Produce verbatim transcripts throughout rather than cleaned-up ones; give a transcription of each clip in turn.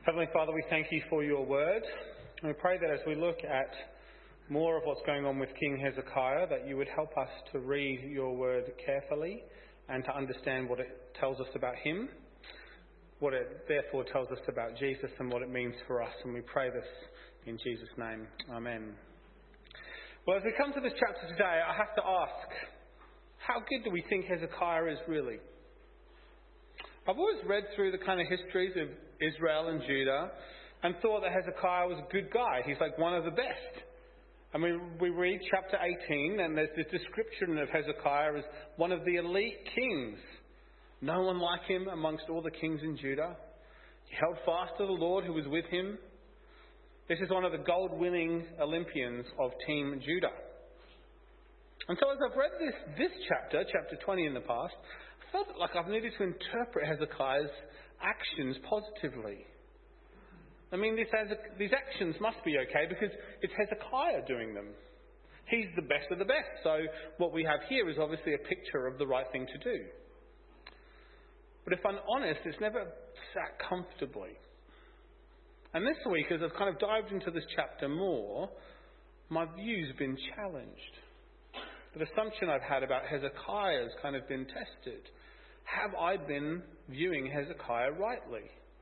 Heavenly Father, we thank you for your word. And we pray that as we look at more of what's going on with King Hezekiah, that you would help us to read your word carefully and to understand what it tells us about him, what it therefore tells us about Jesus and what it means for us. And we pray this in Jesus' name. Amen. Well, as we come to this chapter today, I have to ask, how good do we think Hezekiah is really? I've always read through the kind of histories of Israel and Judah and thought that Hezekiah was a good guy. He's like one of the best. And we, we read chapter eighteen and there's this description of Hezekiah as one of the elite kings. No one like him amongst all the kings in Judah. He held fast to the Lord who was with him. This is one of the gold-winning Olympians of Team Judah. And so as I've read this, this chapter, chapter twenty in the past, I felt like I've needed to interpret Hezekiah's actions positively. I mean, this, these actions must be okay because it's Hezekiah doing them. He's the best of the best. So what we have here is obviously a picture of the right thing to do. But if I'm honest, it's never sat comfortably. And this week, as I've kind of dived into this chapter more, my view's been challenged. The assumption I've had about Hezekiah has kind of been tested. Have I been viewing Hezekiah rightly?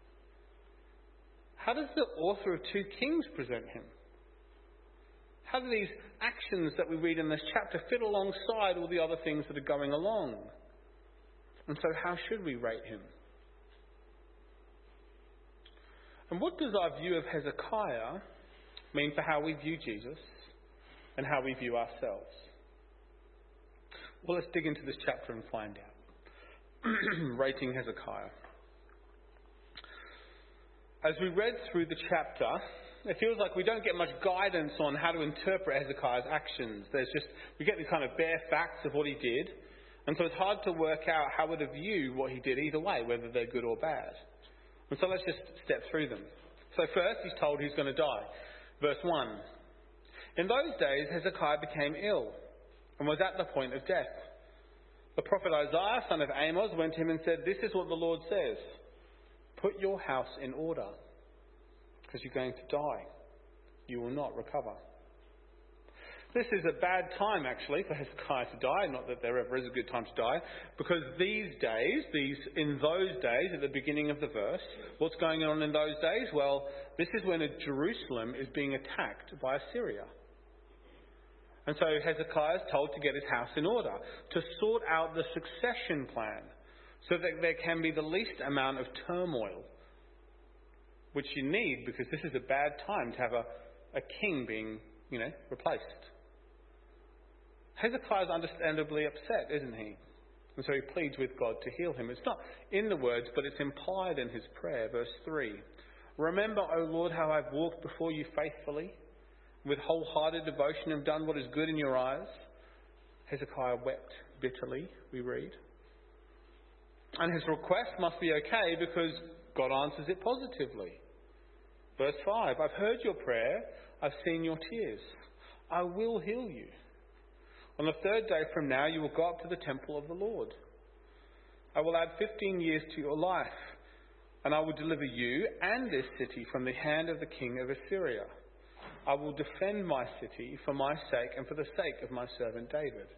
How does the author of two Kings present him? How do these actions that we read in this chapter fit alongside all the other things that are going along? And so how should we rate him? And what does our view of Hezekiah mean for how we view Jesus and how we view ourselves? Well, let's dig into this chapter and find out. Rating Hezekiah. As we read through the chapter, it feels like we don't get much guidance on how to interpret Hezekiah's actions. There's just, we get the kind of bare facts of what he did, and so it's hard to work out how we're to view what he did either way, whether they're good or bad. And so let's just step through them. So first, he's told he's going to die. Verse one. In those days, Hezekiah became ill and was at the point of death. The prophet Isaiah, son of Amos, went to him and said, "This is what the Lord says. Put your house in order, because you're going to die. You will not recover." This is a bad time, actually, for Hezekiah to die. Not that there ever is a good time to die. Because these days, these in those days, at the beginning of the verse, what's going on in those days? Well, this is when Jerusalem is being attacked by Assyria. And so Hezekiah is told to get his house in order, to sort out the succession plan, so that there can be the least amount of turmoil, which you need because this is a bad time to have a, a king being, you know, replaced. Hezekiah is understandably upset, isn't he? And so he pleads with God to heal him. It's not in the words, but it's implied in his prayer. Verse three. Remember, O Lord, how I've walked before you faithfully, with wholehearted devotion and done what is good in your eyes. Hezekiah wept bitterly, we read. And his request must be okay because God answers it positively. Verse five. I've heard your prayer. I've seen your tears. I will heal you. On the third day from now, you will go up to the temple of the Lord. I will add fifteen years to your life, and I will deliver you and this city from the hand of the king of Assyria. I will defend my city for my sake and for the sake of my servant David.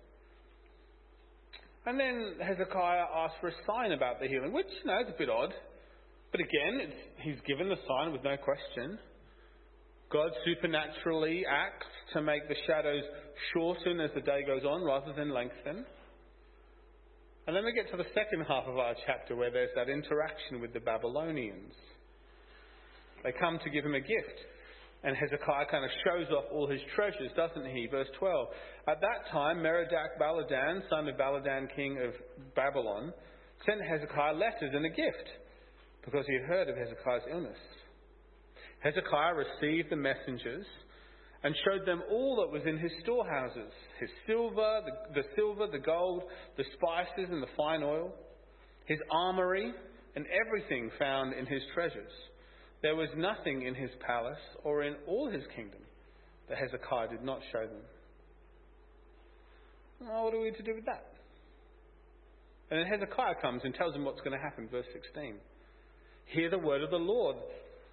And then Hezekiah asks for a sign about the healing, which, you know, is a bit odd. But again, it's, he's given the sign with no question. God supernaturally acts to make the shadows shorten as the day goes on rather than lengthen. And then we get to the second half of our chapter where there's that interaction with the Babylonians. They come to give him a gift. And Hezekiah kind of shows off all his treasures, doesn't he? Verse twelve. At that time, Merodach Baladan, son of Baladan, king of Babylon, sent Hezekiah letters and a gift because he had heard of Hezekiah's illness. Hezekiah received the messengers and showed them all that was in his storehouses, his silver, the, the silver, the gold, the spices and the fine oil, his armory and everything found in his treasures. There was nothing in his palace or in all his kingdom that Hezekiah did not show them. Well, what are we to do with that? And then Hezekiah comes and tells them what's going to happen. Verse sixteen. Hear the word of the Lord.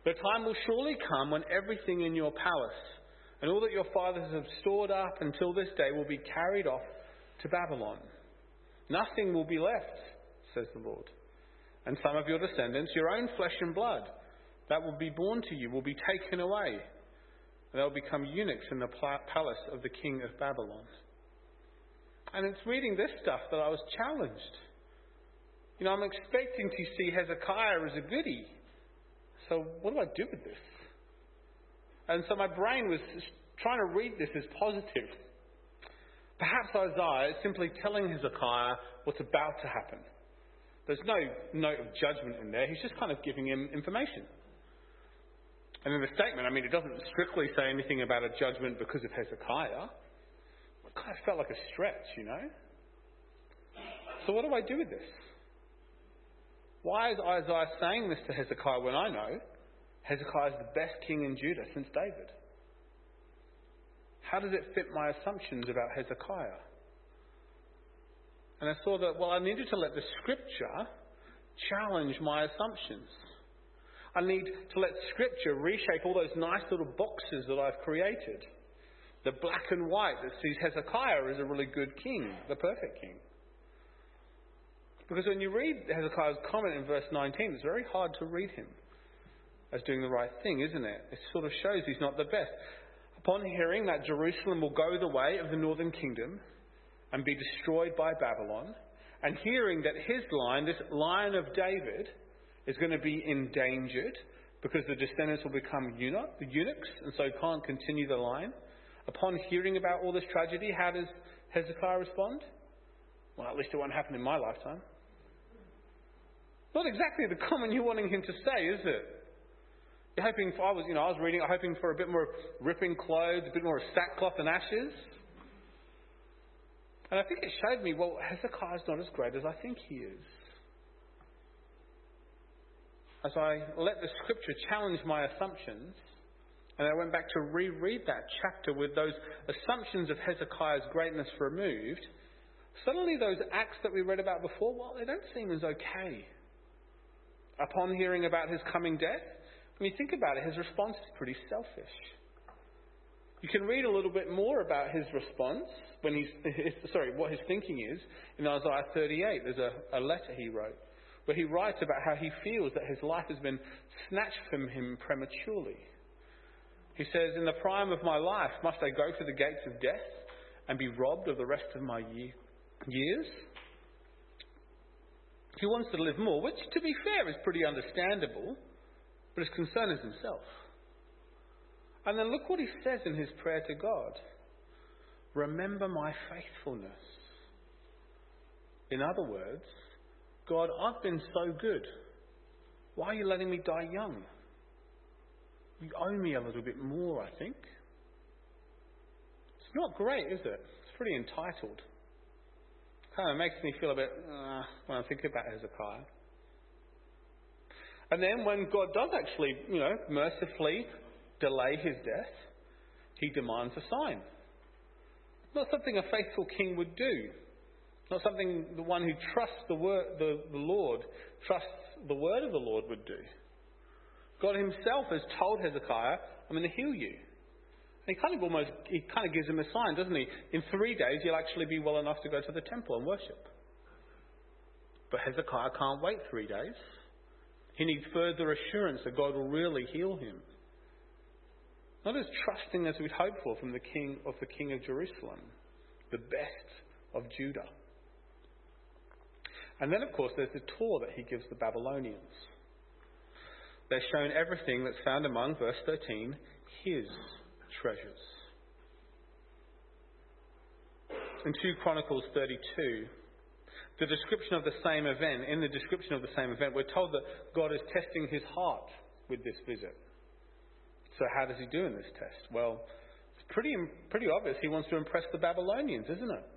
The time will surely come when everything in your palace and all that your fathers have stored up until this day will be carried off to Babylon. Nothing will be left, says the Lord. And some of your descendants, your own flesh and blood, that will be born to you, will be taken away. And they'll become eunuchs in the palace of the king of Babylon. And it's reading this stuff that I was challenged. You know, I'm expecting to see Hezekiah as a goodie. So what do I do with this? And so my brain was trying to read this as positive. Perhaps Isaiah is simply telling Hezekiah what's about to happen. There's no note of judgment in there. He's just kind of giving him information. And in the statement, I mean, it doesn't strictly say anything about a judgment because of Hezekiah. It kind of felt like a stretch, you know. So what do I do with this? Why is Isaiah saying this to Hezekiah when I know Hezekiah is the best king in Judah since David? How does it fit my assumptions about Hezekiah? And I saw that, well, I needed to let the scripture challenge my assumptions. I need to let scripture reshape all those nice little boxes that I've created. The black and white that sees Hezekiah as a really good king, the perfect king. Because when you read Hezekiah's comment in verse nineteen, it's very hard to read him as doing the right thing, isn't it? It sort of shows he's not the best. Upon hearing that Jerusalem will go the way of the northern kingdom and be destroyed by Babylon, and hearing that his line, this line of David, is going to be endangered because the descendants will become eunuch, the eunuchs, and so can't continue the line. Upon hearing about all this tragedy, how does Hezekiah respond? Well, at least it won't happen in my lifetime. Not exactly the comment you're wanting him to say, is it? You're hoping for, I was, you know, I was reading, hoping for a bit more ripping clothes, a bit more sackcloth and ashes. And I think it showed me, well, Hezekiah's not as great as I think he is. As I let the scripture challenge my assumptions, and I went back to reread that chapter with those assumptions of Hezekiah's greatness removed, suddenly those acts that we read about before, well, they don't seem as okay. Upon hearing about his coming death, when you think about it, his response is pretty selfish. You can read a little bit more about his response, when he's, his, sorry, what his thinking is, in Isaiah thirty-eight. There's a, a letter he wrote, where he writes about how he feels that his life has been snatched from him prematurely. He says, in the prime of my life, must I go to the gates of death and be robbed of the rest of my year, years? He wants to live more, which, to be fair, is pretty understandable, but his concern is himself. And then look what he says in his prayer to God. Remember my faithfulness. In other words, God, I've been so good. Why are you letting me die young? You owe me a little bit more, I think. It's not great, is it? It's pretty entitled. Kind of makes me feel a bit uh, when I think about Hezekiah. And then when God does actually, you know, mercifully delay his death, he demands a sign. Not something a faithful king would do. Not something the one who trusts the word, the, the Lord, trusts the word of the Lord would do. God himself has told Hezekiah, I'm going to heal you. And he kind of almost, he kind of gives him a sign, doesn't he? In three days, you'll actually be well enough to go to the temple and worship. But Hezekiah can't wait three days. He needs further assurance that God will really heal him. Not as trusting as we'd hope for from the king of the king of Jerusalem, the best of Judah. And then, of course, there's the tour that he gives the Babylonians. They're shown everything that's found among, verse thirteen, his treasures. In Second Chronicles thirty-two, the description of the same event, in the description of the same event, we're told that God is testing his heart with this visit. So how does he do in this test? Well, it's pretty, pretty obvious he wants to impress the Babylonians, isn't it?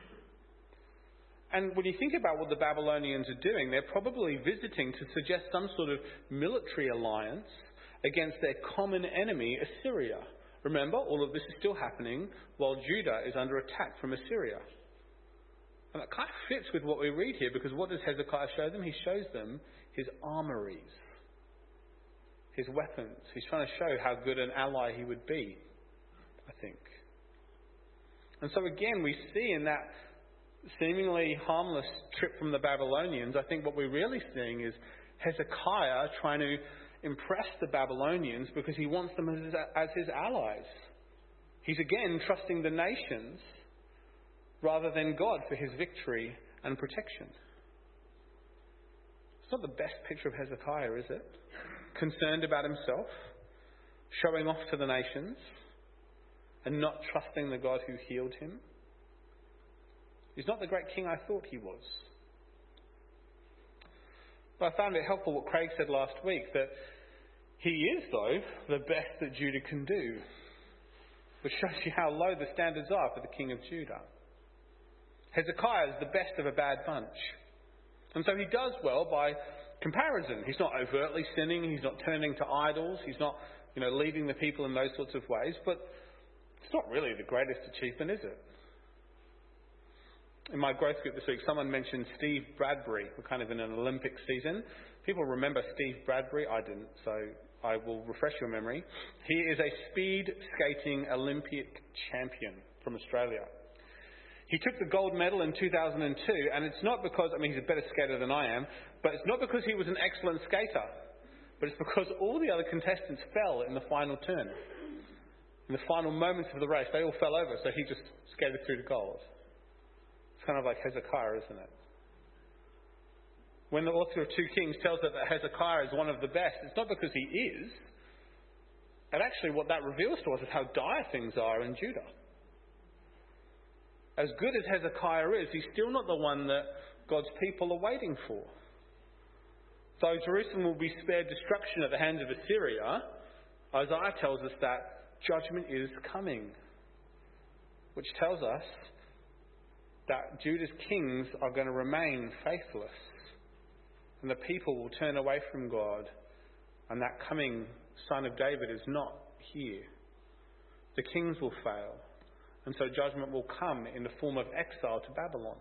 And when you think about what the Babylonians are doing, they're probably visiting to suggest some sort of military alliance against their common enemy, Assyria. Remember, all of this is still happening while Judah is under attack from Assyria. And that kind of fits with what we read here, because what does Hezekiah show them? He shows them his armories. his weapons. He's trying to show how good an ally he would be, I think. And so again, we see in that seemingly harmless trip from the Babylonians, I think what we're really seeing is Hezekiah trying to impress the Babylonians because he wants them as, as his allies. He's again trusting the nations rather than God for his victory and protection. It's not the best picture of Hezekiah, is it? Concerned about himself, showing off to the nations, and not trusting the God who healed him. He's not the great king I thought he was. But I found it helpful what Craig said last week, that he is, though, the best that Judah can do. Which shows you how low the standards are for the king of Judah. Hezekiah is the best of a bad bunch. And so he does well by comparison. He's not overtly sinning, he's not turning to idols, he's not, you know, leading the people in those sorts of ways, but it's not really the greatest achievement, is it? In my growth group this week, someone mentioned Steve Bradbury. We're kind of in an Olympic season. People remember Steve Bradbury? I didn't, so I will refresh your memory. He is a speed skating Olympic champion from Australia. He took the gold medal in two thousand two, and it's not because, I mean, he's a better skater than I am, but it's not because he was an excellent skater, but it's because all the other contestants fell in the final turn. In the final moments of the race, they all fell over, so he just skated through to gold. It's kind of like Hezekiah, isn't it? When the author of two Kings tells us that Hezekiah is one of the best, it's not because he is. And actually what that reveals to us is how dire things are in Judah. As good as Hezekiah is, he's still not the one that God's people are waiting for. Though Jerusalem will be spared destruction at the hands of Assyria, Isaiah tells us that judgment is coming, which tells us that Judah's kings are going to remain faithless, and the people will turn away from God, and that coming son of David is not here. The kings will fail. And so judgment will come in the form of exile to Babylon.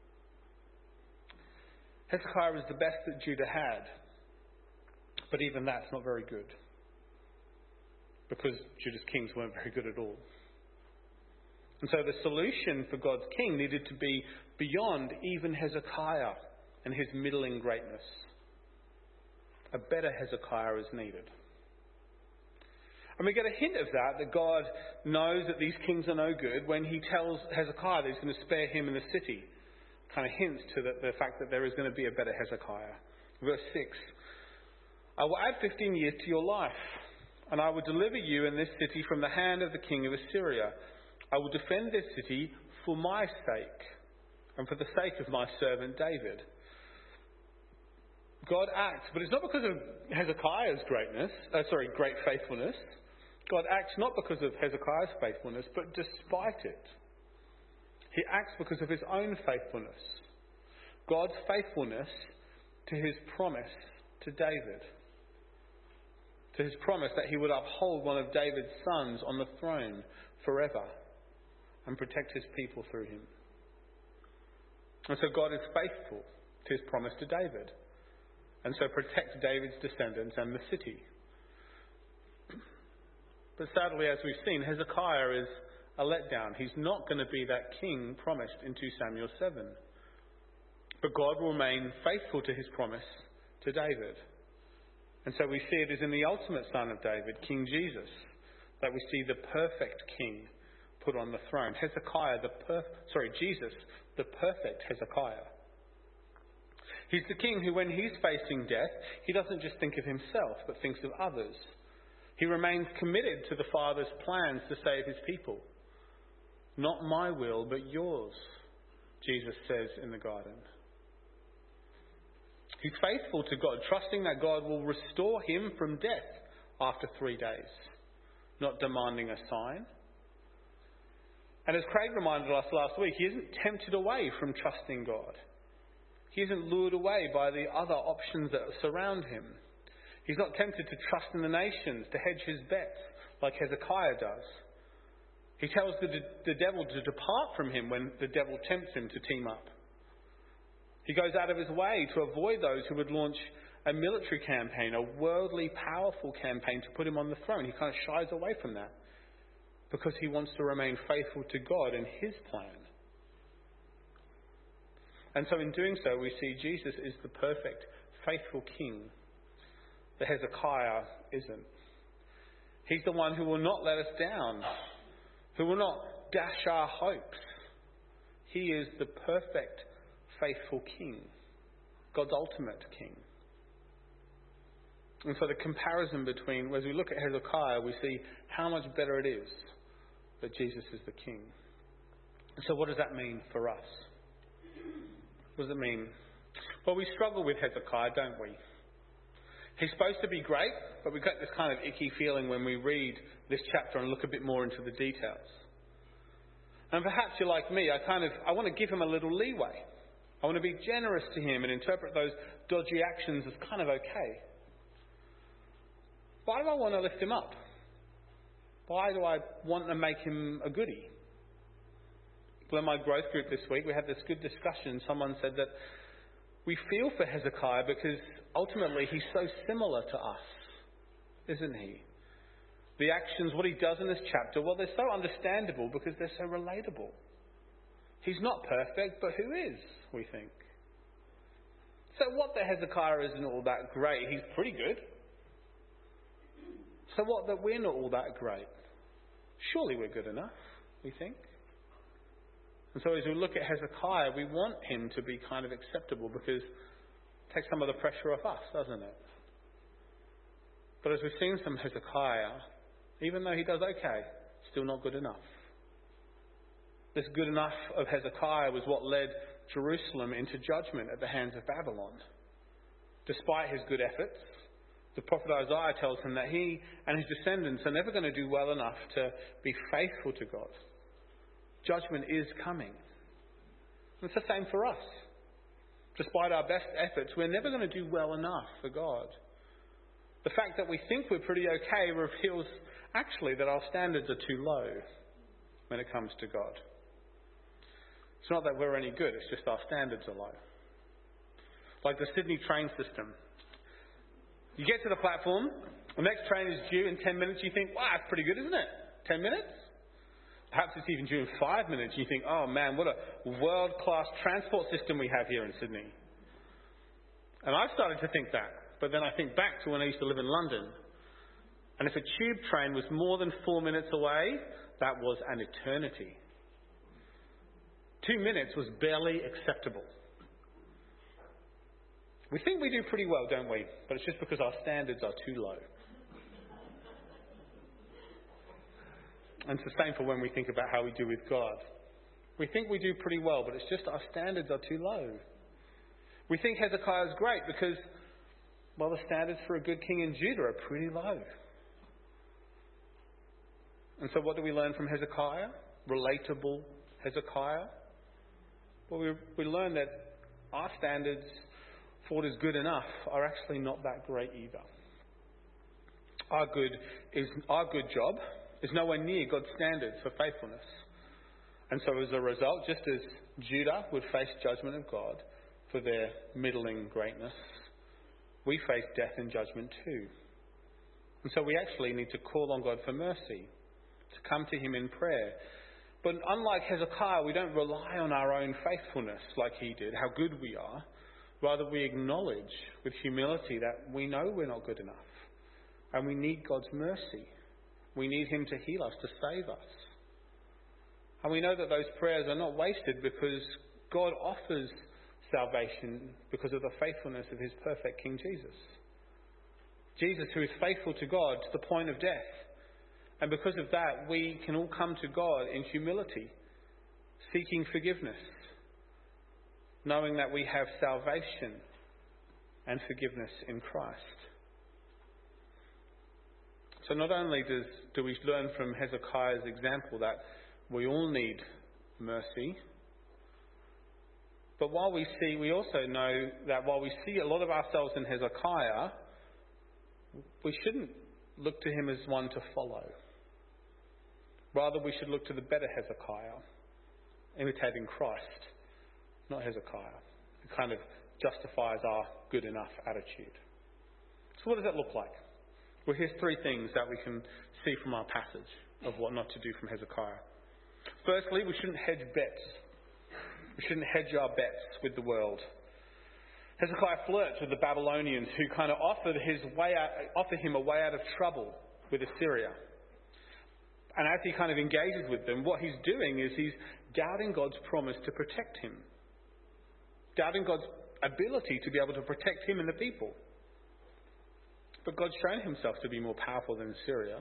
Hezekiah was the best that Judah had. But even that's not very good. Because Judah's kings weren't very good at all. And so the solution for God's king needed to be beyond even Hezekiah and his middling greatness. A better Hezekiah is needed. And we get a hint of that, that God knows that these kings are no good when he tells Hezekiah that he's going to spare him in the city. Kind of hints to the, the fact that there is going to be a better Hezekiah. Verse six. I will add fifteen years to your life, and I will deliver you and this city from the hand of the king of Assyria. I will defend this city for my sake, and for the sake of my servant David. God acts, but it's not because of Hezekiah's greatness, uh, sorry, great faithfulness. God acts not because of Hezekiah's faithfulness, but despite it. He acts because of his own faithfulness. God's faithfulness to his promise to David. To his promise that he would uphold one of David's sons on the throne forever and protect his people through him. And so God is faithful to his promise to David. And so protect David's descendants and the city. But sadly, as we've seen, Hezekiah is a letdown. He's not going to be that king promised in two Samuel seven. But God will remain faithful to his promise to David. And so we see it is in the ultimate son of David, King Jesus, that we see the perfect king put on the throne. Hezekiah, the per- sorry, Jesus, the perfect Hezekiah. He's the king who, when he's facing death, he doesn't just think of himself, but thinks of others. He remains committed to the Father's plans to save his people. Not my will, but yours, Jesus says in the garden. He's faithful to God, trusting that God will restore him from death after three days, not demanding a sign. And as Craig reminded us last week, he isn't tempted away from trusting God. He isn't lured away by the other options that surround him. He's not tempted to trust in the nations, to hedge his bets like Hezekiah does. He tells the, the devil to depart from him when the devil tempts him to team up. He goes out of his way to avoid those who would launch a military campaign, a worldly, powerful campaign to put him on the throne. He kind of shies away from that because he wants to remain faithful to God and his plan. And so in doing so, we see Jesus is the perfect, faithful king that Hezekiah isn't. He's the one who will not let us down, who will not dash our hopes. He is the perfect, faithful king, God's ultimate king. And so the comparison between, as we look at Hezekiah, we see how much better it is that Jesus is the king. So what does that mean for us? What does it mean? Well, we struggle with Hezekiah, don't we? He's supposed to be great, but we get this kind of icky feeling when we read this chapter and look a bit more into the details. And perhaps you're like me, I kind of, I want to give him a little leeway. I want to be generous to him and interpret those dodgy actions as kind of okay. Why do I want to lift him up? Why do I want to make him a goodie? Well, in my growth group this week, we had this good discussion. Someone said that we feel for Hezekiah because ultimately he's so similar to us, isn't he? The actions, what he does in this chapter, well, they're so understandable because they're so relatable. He's not perfect, but who is, we think? So what that Hezekiah isn't all that great, he's pretty good. So what that we're not all that great? Surely we're good enough, we think. And so as we look at Hezekiah, we want him to be kind of acceptable because it takes some of the pressure off us, doesn't it? But as we've seen from Hezekiah, even though he does okay, still not good enough. This good enough of Hezekiah was what led Jerusalem into judgment at the hands of Babylon. Despite his good efforts, the prophet Isaiah tells him that he and his descendants are never going to do well enough to be faithful to God. Judgment is coming. It's the same for us. Despite our best efforts, we're never going to do well enough for God. The fact that we think we're pretty okay reveals actually that our standards are too low when it comes to God. It's not that we're any good, it's just our standards are low. Like the Sydney train system. You get to the platform, the next train is due in ten minutes, you think, wow, that's pretty good, isn't it? ten minutes? Perhaps it's even due in five minutes. You think, oh man, what a world-class transport system we have here in Sydney. And I've started to think that. But then I think back to when I used to live in London. And if a tube train was more than four minutes away, that was an eternity. Two minutes was barely acceptable. We think we do pretty well, don't we? But it's just because our standards are too low. And it's the same for when we think about how we do with God. We think we do pretty well, but it's just our standards are too low. We think Hezekiah is great because, well, the standards for a good king in Judah are pretty low. And so what do we learn from Hezekiah? Relatable Hezekiah? Well, we, we learn that our standards for what is good enough are actually not that great either. Our good is our good job is nowhere near God's standards for faithfulness. And so as a result, just as Judah would face judgment of God for their middling greatness, we face death and judgment too. And so we actually need to call on God for mercy, to come to him in prayer. But unlike Hezekiah, we don't rely on our own faithfulness like he did, how good we are. Rather, we acknowledge with humility that we know we're not good enough. And we need God's mercy. We need him to heal us, to save us. And we know that those prayers are not wasted because God offers salvation because of the faithfulness of his perfect King Jesus. Jesus, who is faithful to God to the point of death. And because of that, we can all come to God in humility, seeking forgiveness, knowing that we have salvation and forgiveness in Christ. So not only does, do we learn from Hezekiah's example that we all need mercy, but while we see, we also know that while we see a lot of ourselves in Hezekiah, we shouldn't look to him as one to follow. Rather, we should look to the better Hezekiah, imitating Christ, not Hezekiah. It kind of justifies our good enough attitude. So what does that look like? Well, here's three things that we can see from our passage of what not to do from Hezekiah. Firstly, we shouldn't hedge bets. We shouldn't hedge our bets with the world. Hezekiah flirts with the Babylonians who kind of offered his way out, offer him a way out of trouble with Assyria. And as he kind of engages with them, what he's doing is he's doubting God's promise to protect him. Doubting God's ability to be able to protect him and the people. But God's shown himself to be more powerful than Assyria.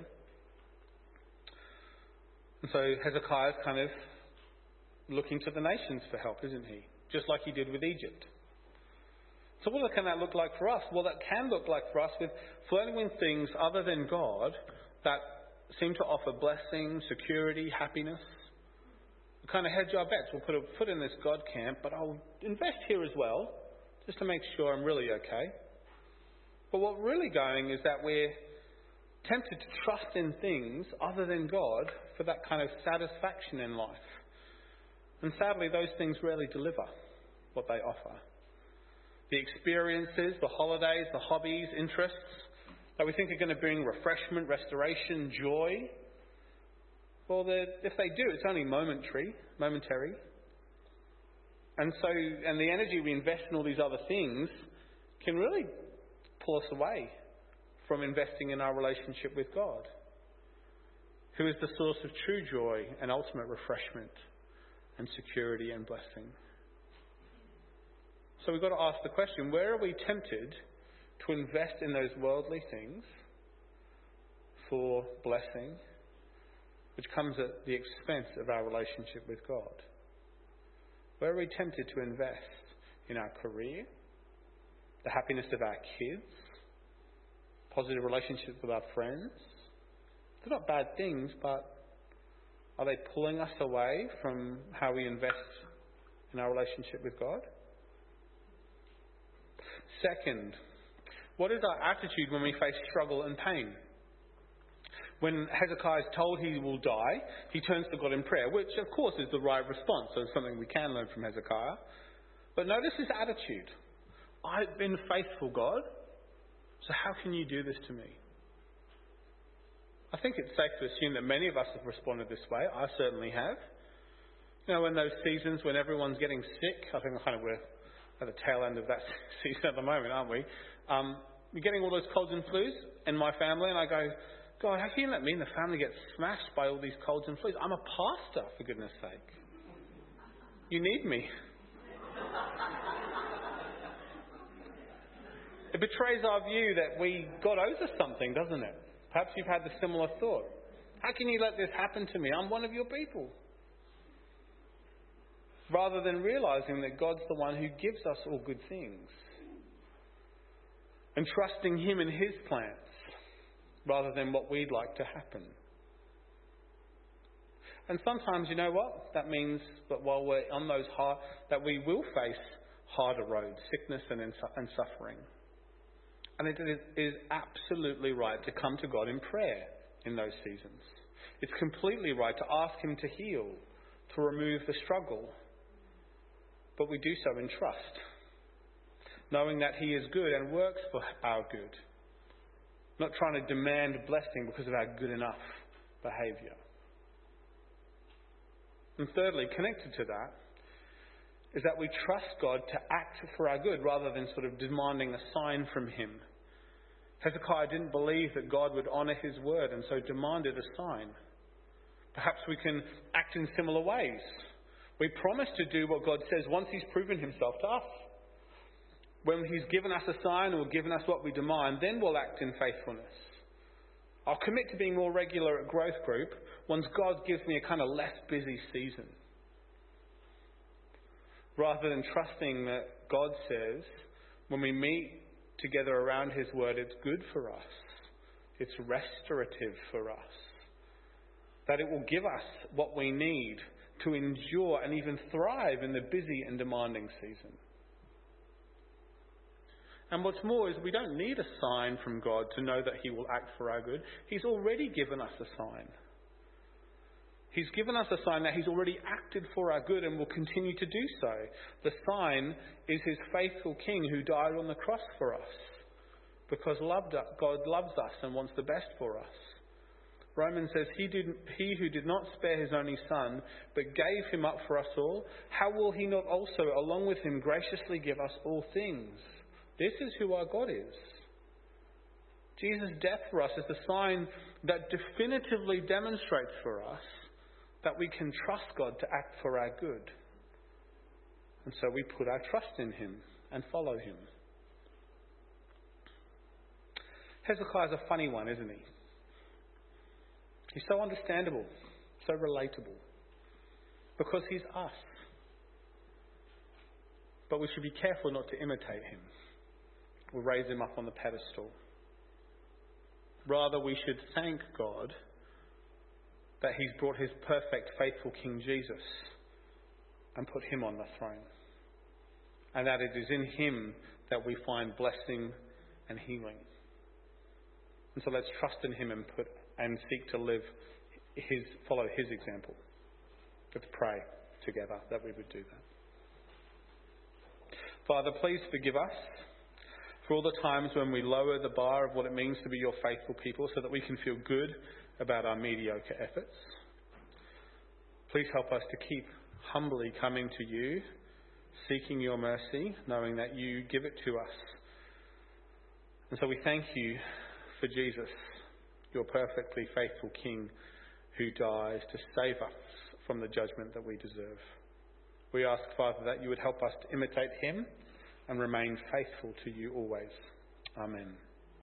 And so Hezekiah's kind of looking to the nations for help, isn't he? Just like he did with Egypt. So what can that look like for us? Well, that can look like for us with flirting with things other than God that seem to offer blessing, security, happiness. We kind of hedge our bets. We'll put a foot in this God camp, but I'll invest here as well, just to make sure I'm really okay. But what we're really going is that we're tempted to trust in things other than God for that kind of satisfaction in life. And sadly, those things rarely deliver what they offer. The experiences, the holidays, the hobbies, interests that we think are going to bring refreshment, restoration, joy, well, if they do, it's only momentary, momentary. And so, and the energy we invest in all these other things can really pull us away from investing in our relationship with God, who is the source of true joy and ultimate refreshment and security and blessing. So we've got to ask the question, where are we tempted to invest in those worldly things for blessing, which comes at the expense of our relationship with God? Where are we tempted to invest in our career, the happiness of our kids, positive relationships with our friends? They're not bad things, but are they pulling us away from how we invest in our relationship with God? Second, what is our attitude when we face struggle and pain? When Hezekiah is told he will die, he turns to God in prayer, which of course is the right response, so it's something we can learn from Hezekiah. But notice his attitude. I've been faithful, God, so how can you do this to me? I think it's safe to assume that many of us have responded this way. I certainly have. You know, in those seasons when everyone's getting sick, I think kind of we're at the tail end of that season at the moment, aren't we? Um, we're getting all those colds and flus in my family, and I go, God, how can you let me and the family get smashed by all these colds and flus? I'm a pastor, for goodness sake. You need me. It betrays our view that we God owes us something, doesn't it? Perhaps you've had the similar thought. How can you let this happen to me? I'm one of your people. Rather than realizing that God's the one who gives us all good things. And trusting Him in His plans rather than what we'd like to happen. And sometimes, you know what? That means that while we're on those hard, that we will face harder roads, sickness and, and suffering. And it is absolutely right to come to God in prayer in those seasons. It's completely right to ask Him to heal, to remove the struggle. But we do so in trust, knowing that He is good and works for our good. Not trying to demand blessing because of our good enough behaviour. And thirdly, connected to that, is that we trust God to act for our good rather than sort of demanding a sign from Him. Hezekiah didn't believe that God would honour His word and so demanded a sign. Perhaps we can act in similar ways. We promise to do what God says once He's proven Himself to us. When He's given us a sign or given us what we demand, then we'll act in faithfulness. I'll commit to being more regular at growth group once God gives me a kind of less busy season. Rather than trusting that God says, when we meet together around His word, it's good for us. It's restorative for us. That it will give us what we need to endure and even thrive in the busy and demanding season. And what's more is we don't need a sign from God to know that He will act for our good. He's already given us a sign. He's given us a sign that He's already acted for our good and will continue to do so. The sign is His faithful King who died on the cross for us, because loved, God loves us and wants the best for us. Romans says, he, did, he who did not spare his only Son, but gave him up for us all, how will he not also, along with him, graciously give us all things? This is who our God is. Jesus' death for us is the sign that definitively demonstrates for us that we can trust God to act for our good. And so we put our trust in him and follow him. Hezekiah's a funny one, isn't he? He's so understandable, so relatable, because he's us. But we should be careful not to imitate him or raise him up on the pedestal. Rather, we should thank God that he's brought his perfect, faithful King Jesus and put him on the throne. And that it is in him that we find blessing and healing. And so let's trust in him and put and seek to live his, follow his example. Let's pray together that we would do that. Father, please forgive us for all the times when we lower the bar of what it means to be your faithful people so that we can feel good about our mediocre efforts. Please help us to keep humbly coming to you, seeking your mercy, knowing that you give it to us. And so we thank you for Jesus, your perfectly faithful King who dies to save us from the judgment that we deserve. We ask, Father, that you would help us to imitate him and remain faithful to you always. Amen.